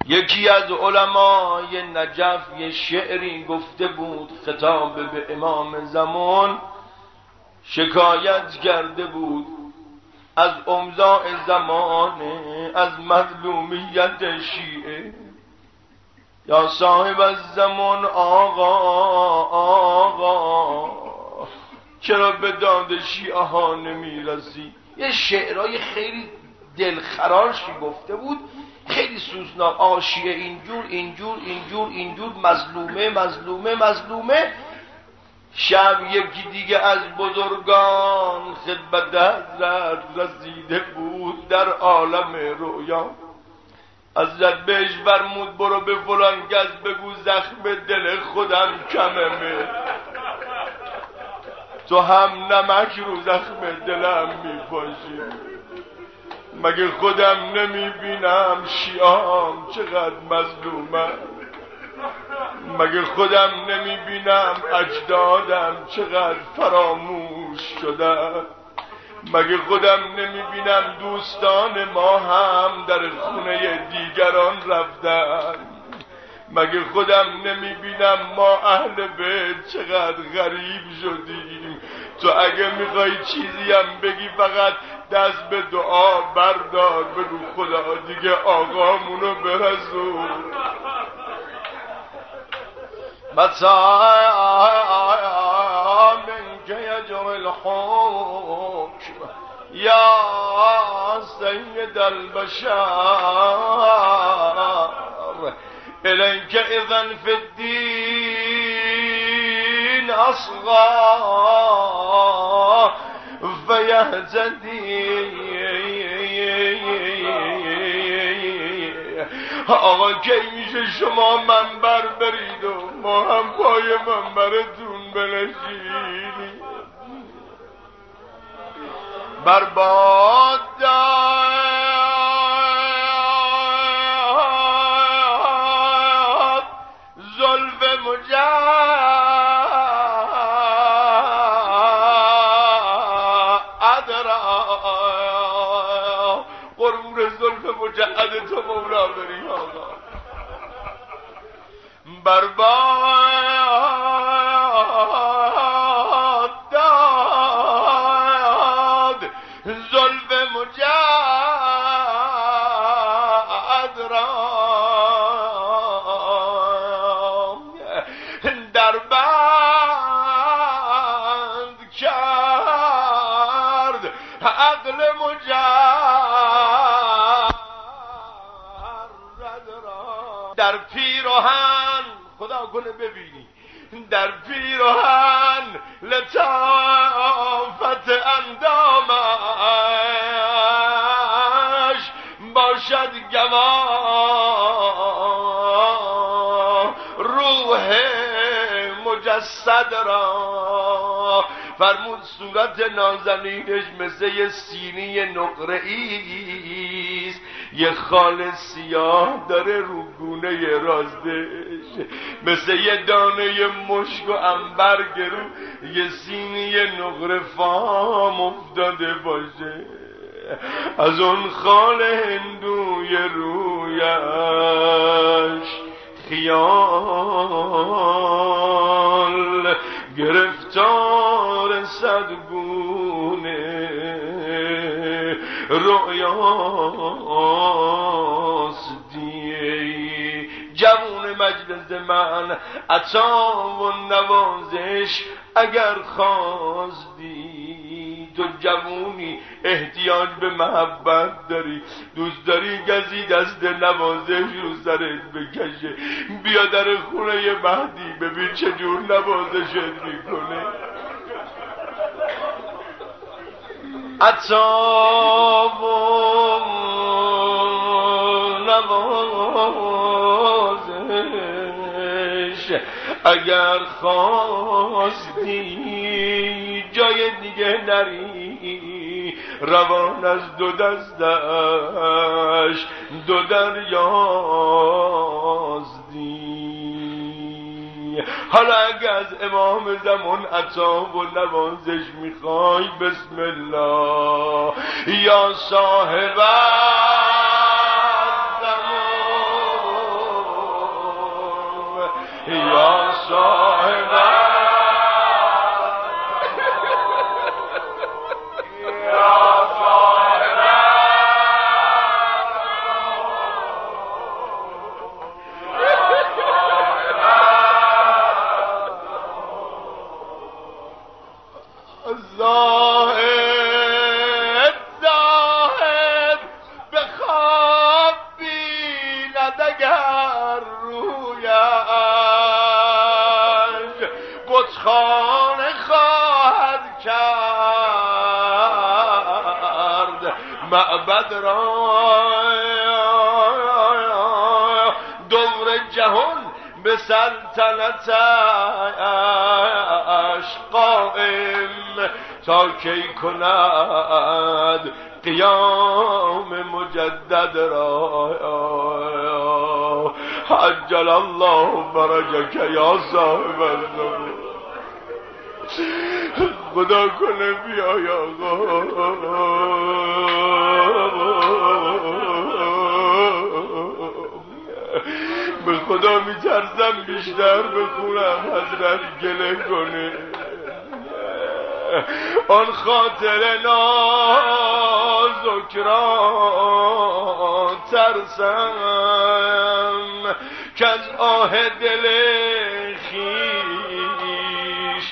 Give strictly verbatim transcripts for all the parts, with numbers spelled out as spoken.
یکی از علمای نجف یه شعری گفته بود، خطاب به امام زمان، شکایت کرده بود از اوضاع زمانه، از مظلومیت شیعه. یا صاحب الزمان آقا آقا چرا به داد شیعه ها نمیرسی؟ یه شعرهای خیلی دلخراشی گفته بود، خیلی سوزناک. آقا شیعه اینجور اینجور اینجور اینجور مظلومه مظلومه مظلومه. شب یکی دیگه از بزرگان خدمت حضرت رسیده بود در عالم رویا. حضرت بهش فرمود برو به فلان کس بگو زخم دل خودم کممه، تو هم نمک رو زخم دلم میپاشی. مگه خودم نمیبینم شیعام چقدر مظلومم؟ مگه خودم نمیبینم اجدادم چقدر فراموش شدن؟ مگه خودم نمیبینم دوستان ما هم در خونه دیگران رفتن؟ مگه خودم نمیبینم ما اهل بیت چقدر غریب شدیم؟ تو اگه میخوای چیزی هم بگی فقط دست به دعا بردار، بگو خدا دیگه آقامونو برسون. متى منك يجري الحكم يا سيد البشر إليك إذن في الدين أصغى فيهتدي. آقا کی میشه شما منبر برید و ما هم پای منبرتون بنشینیم؟ برباد داد زلف مجعد را، قربون زلف مجعد تو مولا بری آقا. برباد داد زلف مجعد را، در بند کرد عقل مجرد را. در پیراهن خدا کنه ببینی، در پیراهن لطافت اندامش باشد گواه روح مجسد را. فرمود صورت نازنینش مثل یه سینی نقره‌ای است، یه خال سیاه داره رو گونه راستش، مثل یه دانه مشک و عنبر گرو یه سینی نقره فام افتاده باشه. از اون خال هندوی رویش خیال گرفتار صدگونه رؤیاست. دی جوون مجلس من عطا و نوازش اگر خواستی، تو جوونی احتیاج به محبت داری، دوست داری کسی دست نوازش رو سرت بکشه، بیا در خونه مهدی ببین چجور نوازشت میکنه. عطا و نوازش اگر خواستی جای دیگه نری، روان از دو دستش دو دریازدی. حالا اگه از امام زمان عطا و نوازش میخوای، بسم الله یا صاحب الزمان یا صاحب زاهد زاهد به خواب بیند اگر رویش بتخانه خواهد کرد معبد را دور جهان به سلطنتش قائم تا کی کند قیام مجدد را عجل الله فرجک یا صاحب الزمان خدا کنه بیای آقا به خدا میترسم بیشتر بخونم حضرت گله کنه آن خاطر نازک را ترسم که از آه دل خویش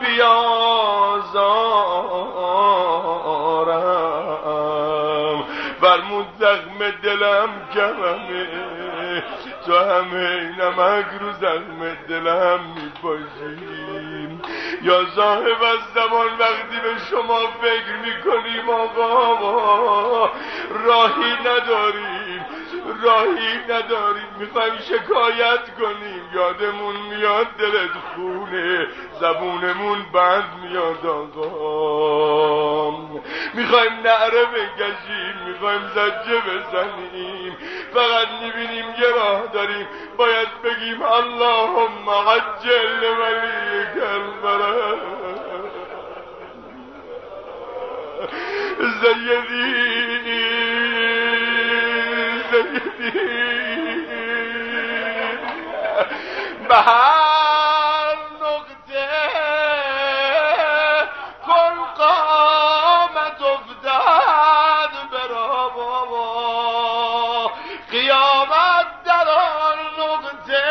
بیازارم فرمود زخم دلم کممه تو همه نمک رو زخم دلم میپاشیم یا صاحب از زمان وقتی به شما فکر میکنیم آقا راهی نداریم راهی نداریم میخوایم شکایت کنیم یادمون میاد دلت خونه زبونمون بند میاد آقا میخوایم نعره بکشیم میخوایم زجه بزنیم فقط میبینیم یه راه داریم باید بگیم اللهم عجل ولیک الفرج زیدی زیدی به هر نقطه کن قامت افتاد برا بابا قیامت در آن نقطه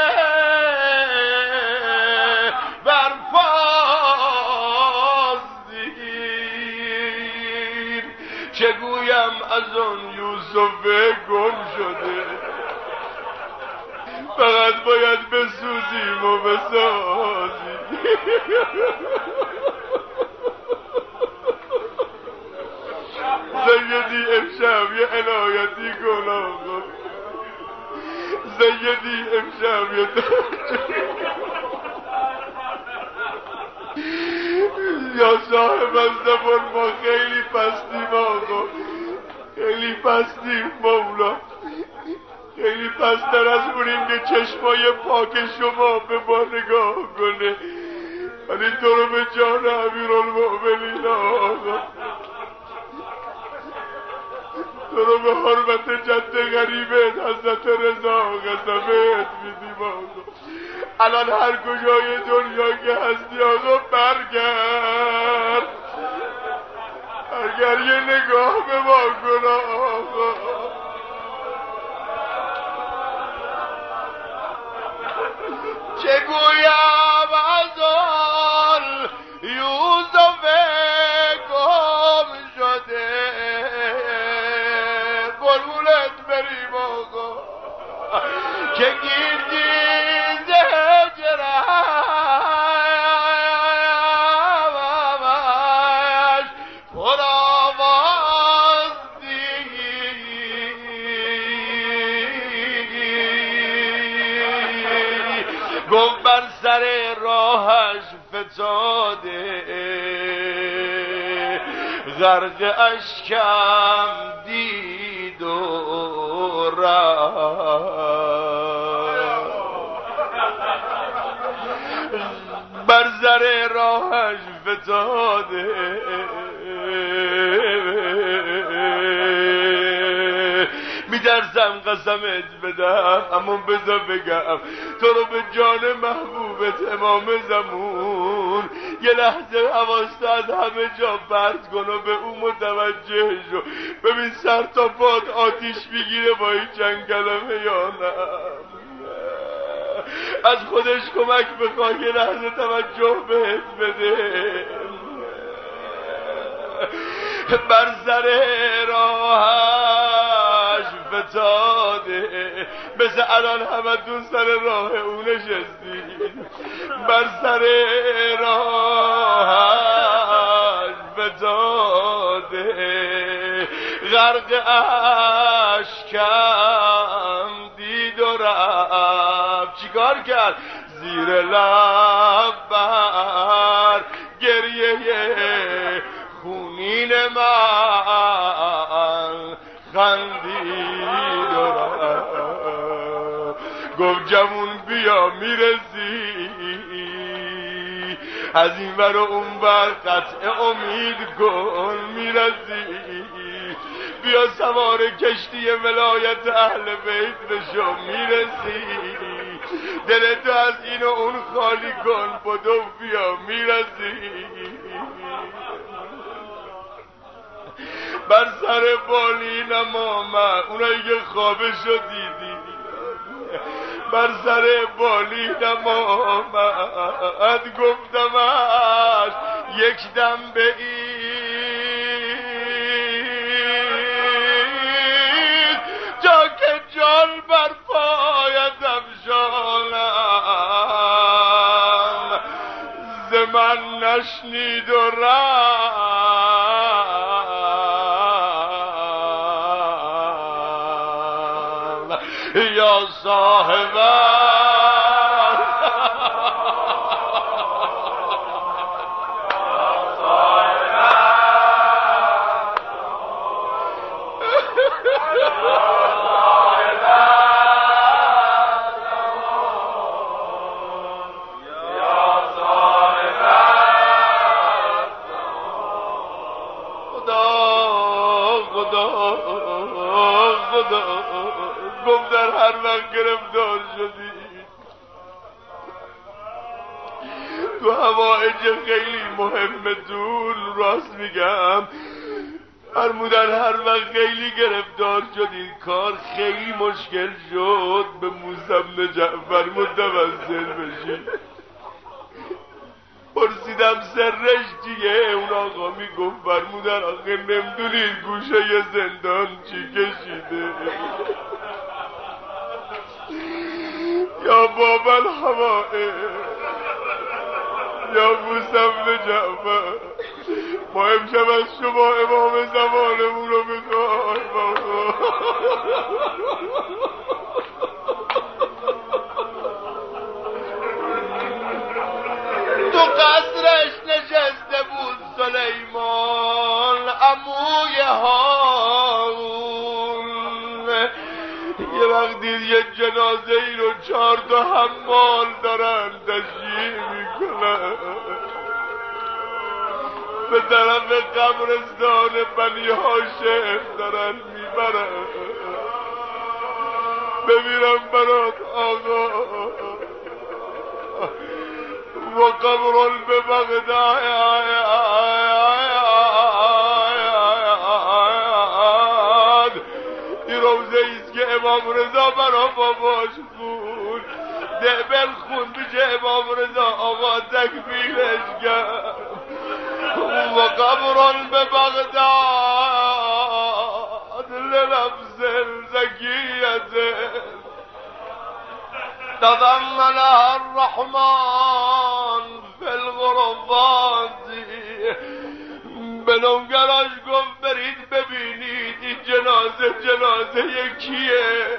برفاست دیر چگویم از آن یوسف گم شده فقط باید بسوزیم و بسازیم زیدی امشب یه عنایتی کن آقا زیدی امشب یه یا صاحب از زمان ما خیلی پستیم آقا خیلی پستیم مولا خیلی پستر از اونیم که چشمای پاک شما به ما نگاه کنه ولی تو رو به جان امیرالمؤمنین آقا تو رو به حرمت جد غریبت حضرت رضا قسمت میدیم آقا الان هر کجای دنیا که هستی آقا برگرد برگرد یه نگاه به ما کن آقا چگویم از آن یوسف گم شده قربونت بریم آقا که گیردیز هجرمش پر آواز گفت بر سر راهش فتاده غرق اشکم دید و رفت بر سر راهش فتاده میترسم قسمت بدم، اما بذار بگم تو رو به جان محبوبت امام زمون یه لحظه حواست از همه جا پرت کن و به اون متوجه شو. ببین سر تا پات آتیش میگیره با این چند کلمه یا نه. از خودش کمک بخواه یه لحظه توجه بهت بده. بر سر راهش فتاده، مثل الان همتون سر راه او نشستید. بر سر راهش فتاده، غرق اشکم دید و رفت. چیکار کرد؟ زیر لب بر گریه خونین من خندید و رفت. گفت جمون بیا میرسی، از این ور و اون ور قطع امید کن میرسی. بیا سوار کشتی ولایت اهل بیت بشو میرسی. دل تو از این و اون خالی کن بدو بیا میرسی. بر سر بالینم آمد، اونایی که خوابشو دیدی، بر سر بالینم آمد گفتمش یک دم به این تا که جان بر پایتم شانم ز من نشنید و رفت. یا صاحبه گفت در هر وقت گرفتار شدی تو حوائج خیلی مهمتون، راست میگم، فرمودن هر وقت خیلی گرفتار شدی کار خیلی مشکل شد به موسی بن جعفر متوسل بشی. پرسیدم سرش چیه؟ اون آقا میگفت فرمودن آخه نمیدونید گوشه زندان چی کشیده. یا بابا الحوائج یا موسی بن جعفر، ما امشب از شما امام زمانمون رو میخوایم. تو قصرش نشسته بود سلیمان عموی هارون. یه وقت دید یه جنازه ای رو چهار تا حمال دارن تشییع میکنن به طرف قبرستان بنی هاشم دارن میبرن. بمیرم برات آقا و قبر به بغداد. این روزه ایست که امام رضا برا باباش بود، دعبل خون بشه امام رضا آقا تکمیلش کرد. و قبر به بغداد لنفس زکیت تضمنها الرحمن فی الغرفات. به نوگراش گفت برید ببینید این جنازه جنازه یکیه.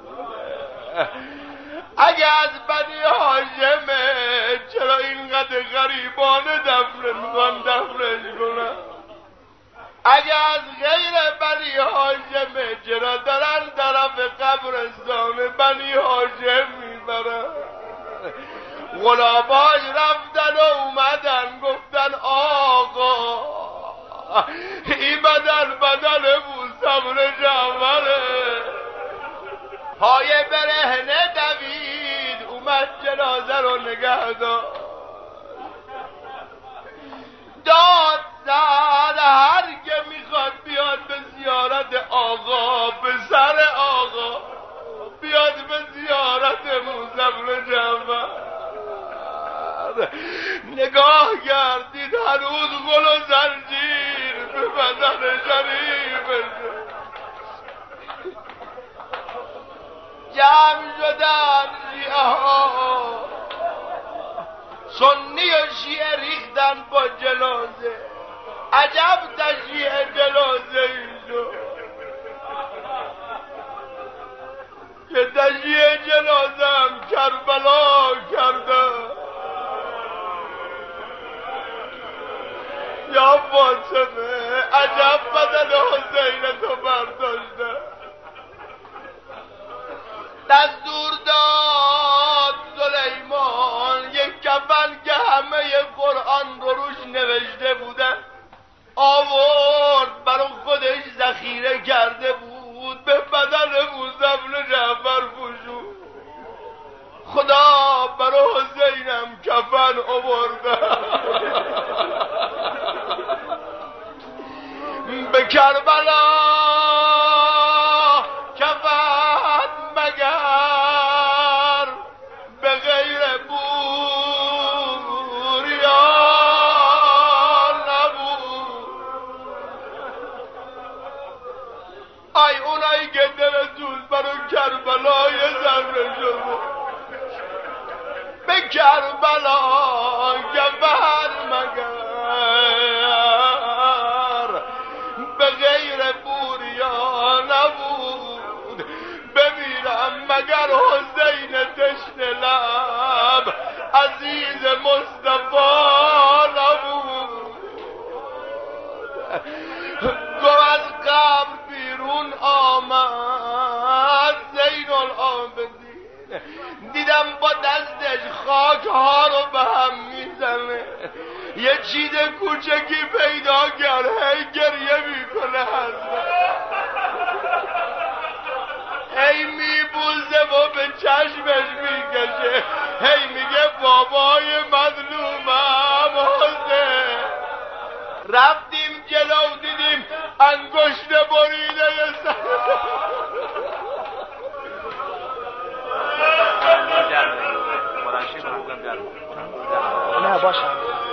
اگه از بنی هاشمه چرا اینقدر غریبانه دفن میخوان دفنش کنن؟ اگه از غیر بنی هاشمه چرا دارن طرف قبرستان بنی هاشم میبرن؟ غلاباش رفتن و اومدن گفتن آقا این بدن بدن موسی بن جعفره. پای برهنه دوید اومد جنازه رو نگه داشت داد زد هر که میخواد بیاد به زیارت آقا به سر آقا بیاد به زیارت موزم جعفر نگاه کردید هنوز غل و زنجیر به بدن شریف جمع شدن شیعه ها سنی و شیعه ریختن با جنازه عجب تشییع جنازه ای شد یه تشییع جنازه هم کربلا کرده یا فاطمه عجب بدن حسین تو برداشته دستور داد سلیمان یک کفن که همه قرآن رو روش نوشته بودن آورد برای خودش ذخیره کرده بود به بدن موزم جعفر پوشون خدا برای حسینم کفن آورده به کربلا کفن مگر به غیر بور یا نبود ای اونایی که دلتون برای کربلا یه ذره شده به کربلا کفن مگر به غیر بوریا نبود بمیرم مگر حسین تشنه لب عزیز مصطفی نبود گو از قبر بیرون آمد زین العابدین دیدم با دستش خاک ها رو به هم میزنه یه چیز کوچکی پیدا کرد هی گریه میکنه هی میبوزه و به چشمش میکشه هی میگه بابای مظلومم حسین رفتیم جلو دیدیم انگشت بریده یه سر نه باشم